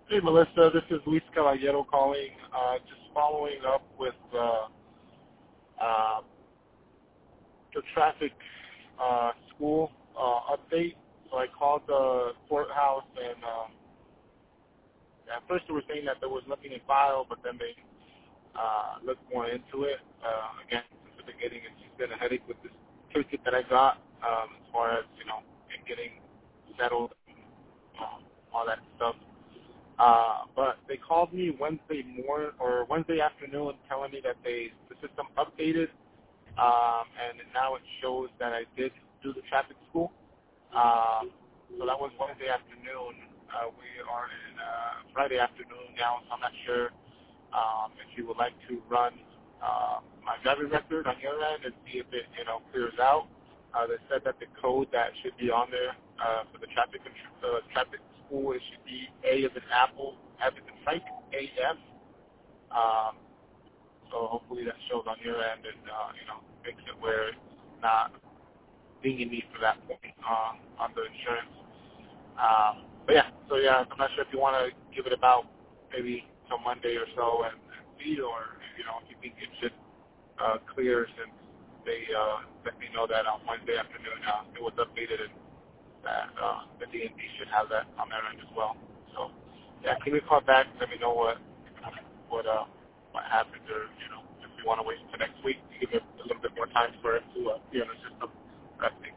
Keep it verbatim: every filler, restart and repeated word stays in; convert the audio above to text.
Hey, Melissa, this is Luis Caballero calling. Uh, just following up with uh, uh, the traffic uh, school uh, update. So I called the courthouse, and um, at first they were saying that there was nothing in file, but then they uh, looked more into it. Uh, again, since the beginning, it's just been a headache with this ticket that I got um, as far as, you know, and getting settled, um, all that stuff. Uh, but they called me Wednesday morning or Wednesday afternoon telling me that they the system updated, um, and now it shows that I did do the traffic school. Um, so that was Wednesday afternoon. Uh, we are in uh, Friday afternoon now, so I'm not sure um, if you would like to run uh, my driving record on your end and see if it, you know, clears out. Uh, they said that the code that should be on there uh, for the traffic uh, traffic school, it should be A as in Apple, F as in Frank, A F. Um, so hopefully that shows on your end and, uh, you know, makes it where it's not being in need for that point uh, on the insurance. Um, but yeah, so yeah, I'm not sure if you want to give it about maybe till Monday or so and, and see, or, you know, if you think it should uh, clear since they uh, let me know that on Wednesday afternoon uh, it was updated and that uh, the D and D should have that on their end as well. So yeah, give me a call back. Let me know what what uh, what happened, or you know, if you want to wait until next week, give it a little bit more time for it to uh, be on the system. I think